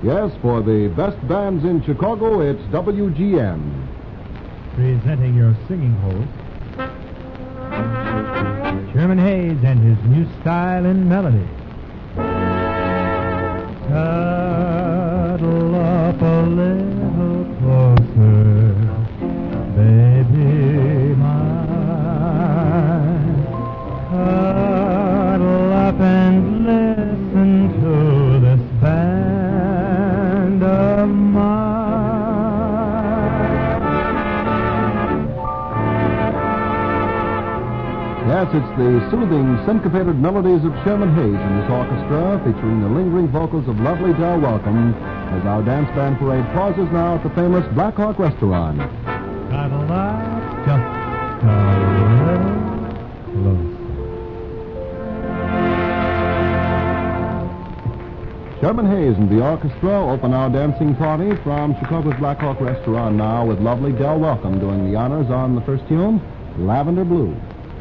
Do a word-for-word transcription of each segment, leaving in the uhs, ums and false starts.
Yes, for the best bands in Chicago, it's W G N. Presenting your singing host, Sherman Hayes and his new style and melody. Cuddle up a little closer, baby mine. Cuddle up and listen to this band of mine. Yes, it's the soothing, syncopated melodies of Sherman Hayes in this orchestra, featuring the lingering vocals of lovely Del Welcome, as our dance band parade pauses now at the famous Black Hawk Restaurant. Cuddle up just a little closer. Sherman Hayes and the orchestra open our dancing party from Chicago's Black Hawk Restaurant now with lovely Del Welcome doing the honors on the first tune, Lavender Blue.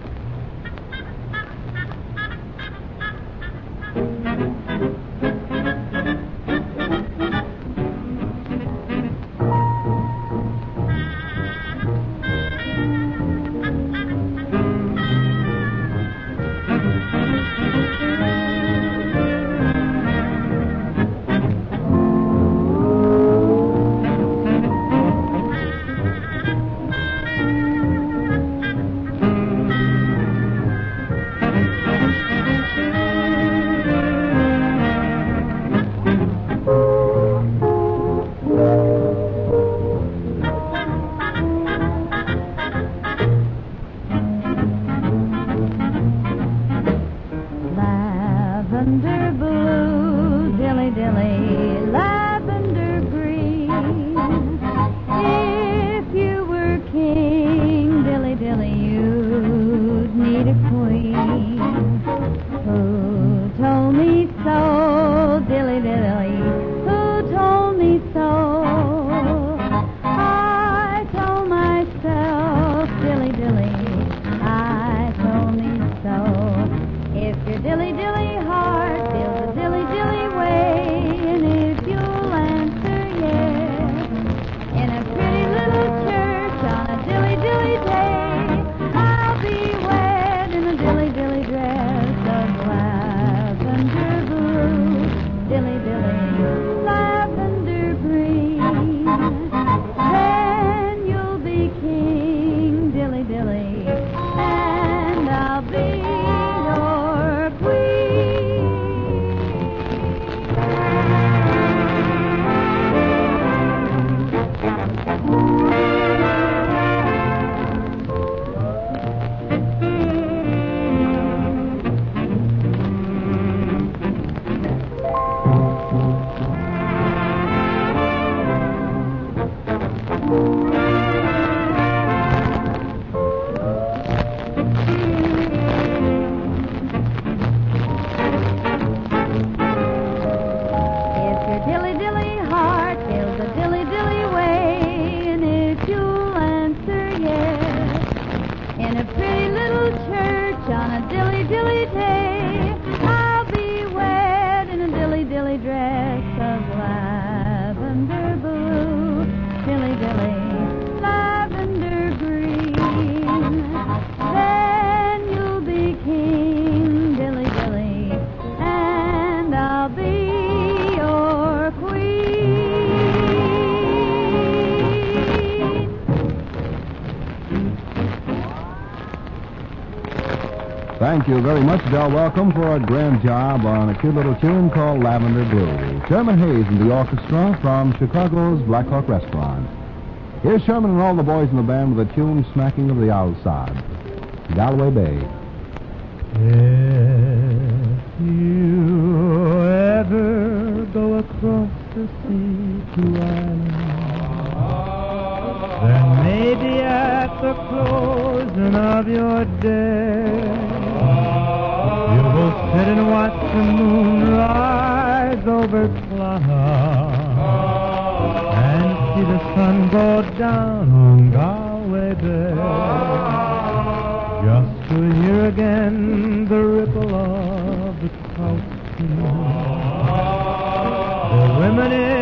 Lavender blue, dilly dilly, lavender green. If you were king, dilly dilly, you'd need a queen. Who told me so, dilly dilly, who told me so? I told myself, dilly dilly, I told me so. If your dilly dilly heart feels a dilly dilly way, and if you'll answer yes, in a pretty little church on a dilly dilly day, I'll be wed in a dilly dilly dress of lavender blue, dilly dilly, lavender green. Then you'll be king, dilly dilly, and I'll be Thank you very much, Del Welcome, for a grand job on a cute little tune called Lavender Blue. Sherman Hayes and the orchestra from Chicago's Black Hawk Restaurant. Here's Sherman and all the boys in the band with a tune smacking of the outside, Galway Bay. If you ever go across the sea to Ireland, then maybe at the closing of your day, you will sit and watch the moon rise over clouds and see the sun go down on Galway Bay. Just to hear again the ripple of the trout stream, the women in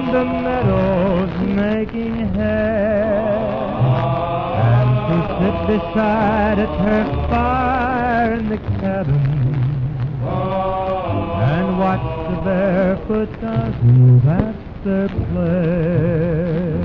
the meadows making hay, and to sit beside a turf fire in the cabin and watch the barefoot dozens at their play.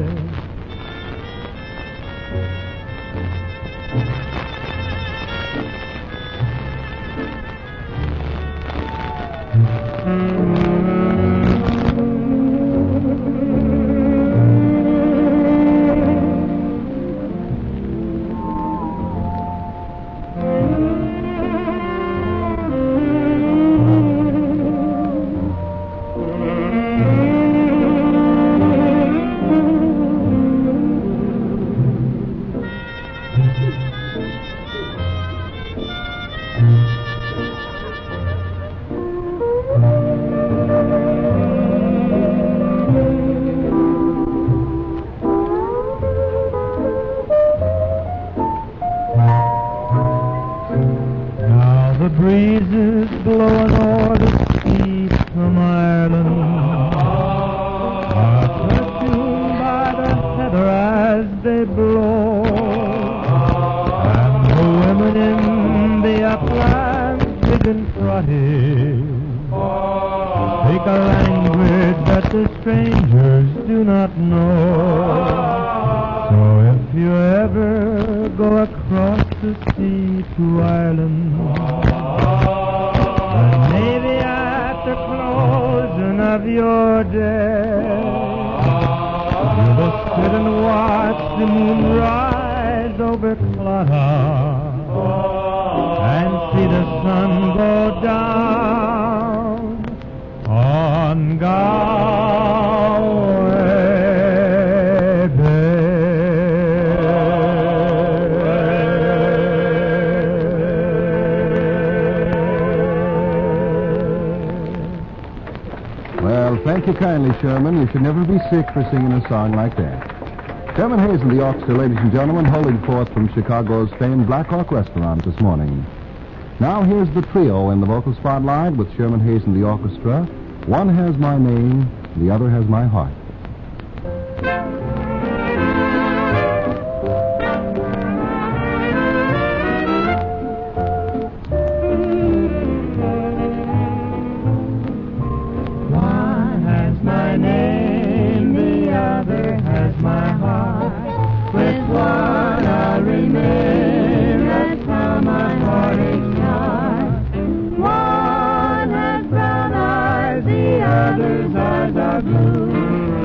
The breezes blowing o'er the sea from Ireland are perfumed by the heather as they blow, and the women in the uplands big and trotty speak a language that the strangers do not know. So if you ever go across the sea to Ireland, then maybe at the closing of your day, you will sit and watch the moon rise over Clontarf and see the sun go down on Galway Bay. Well, thank you kindly, Sherman. You should never be sick for singing a song like that. Sherman Hayes and the Orchestra, ladies and gentlemen, holding forth from Chicago's famed Black Hawk Restaurant this morning. Now here's the trio in the vocal spotlight with Sherman Hayes and the orchestra. One has my name, the other has my heart. One has my name, the other has my heart. With one I'll remain, that's how my heart is yours. One has brown eyes, the other's eyes are blue.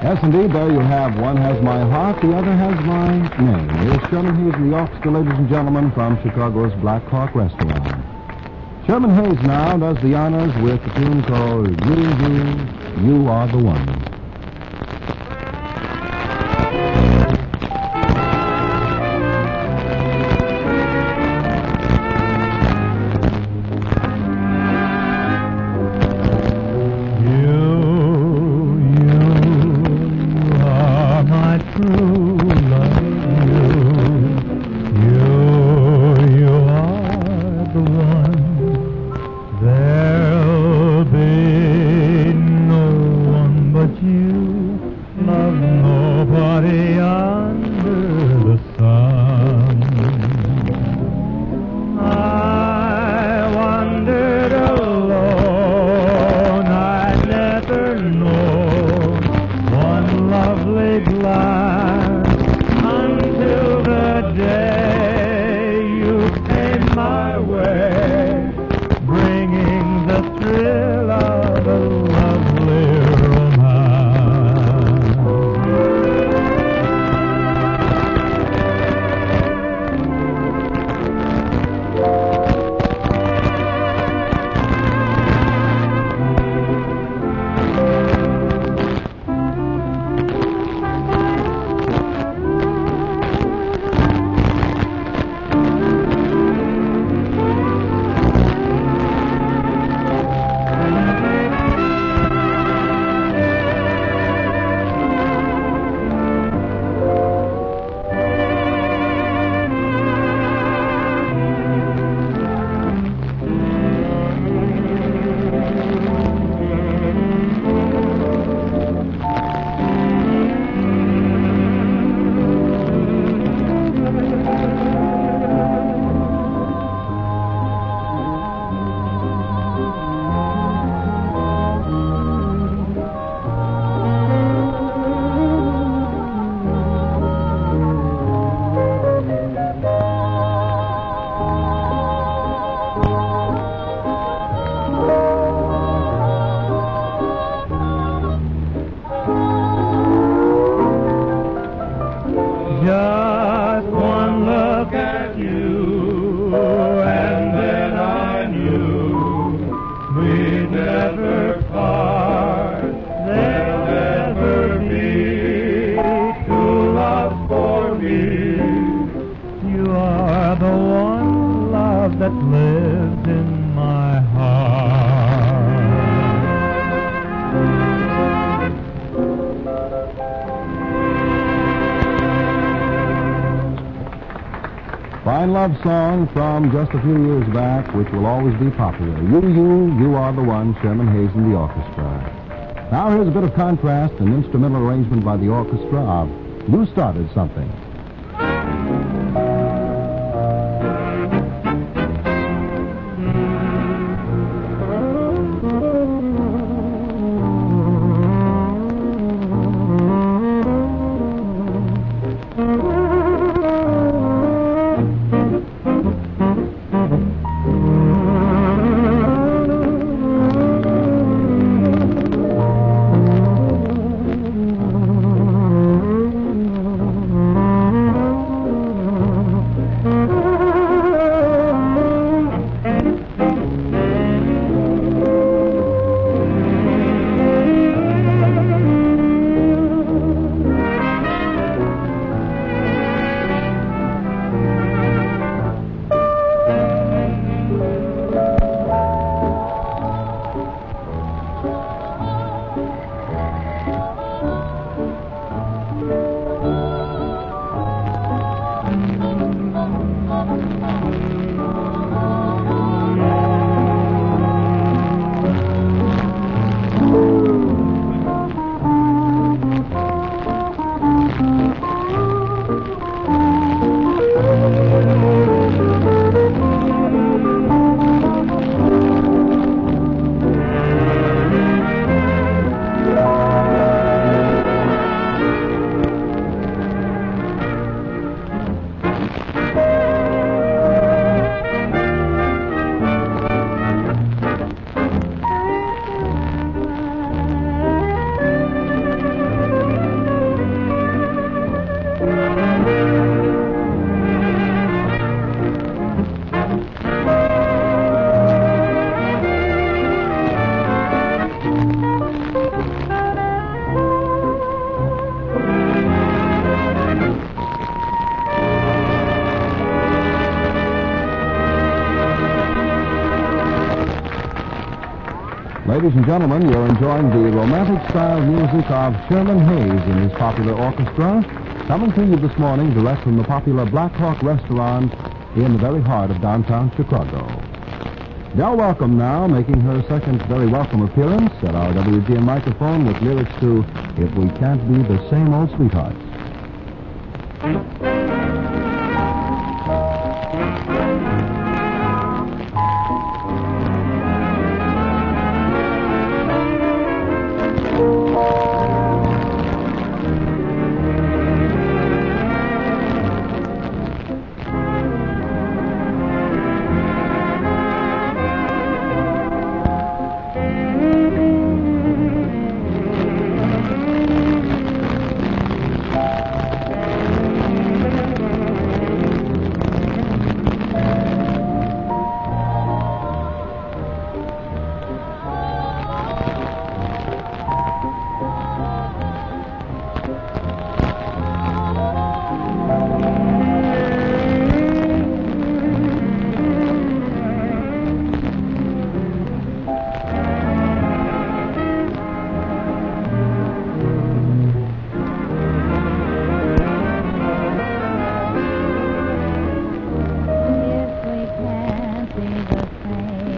Yes, indeed, there you have one has my heart, the other has my name. Here's Sherman Hayes in the orchestra, ladies and gentlemen, from Chicago's Black Hawk Restaurant. Sherman Hayes now does the honors with the tune called You, You, You Are the One. That lives in my heart. Fine love song from just a few years back, which will always be popular. You, You, You Are the One, Sherman Hayes and the orchestra. Now here's a bit of contrast, an instrumental arrangement by the orchestra of You Started Something. Mm-hmm. Ladies and gentlemen, you're enjoying the romantic-style music of Sherman Hayes and his popular orchestra, coming to you this morning direct from the popular Black Hawk Restaurant in the very heart of downtown Chicago. Del Welcome now, making her second very welcome appearance at our W G N microphone with lyrics to If We Can't Be the Same Old Sweethearts.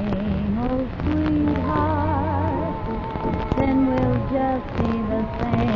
Just be the same.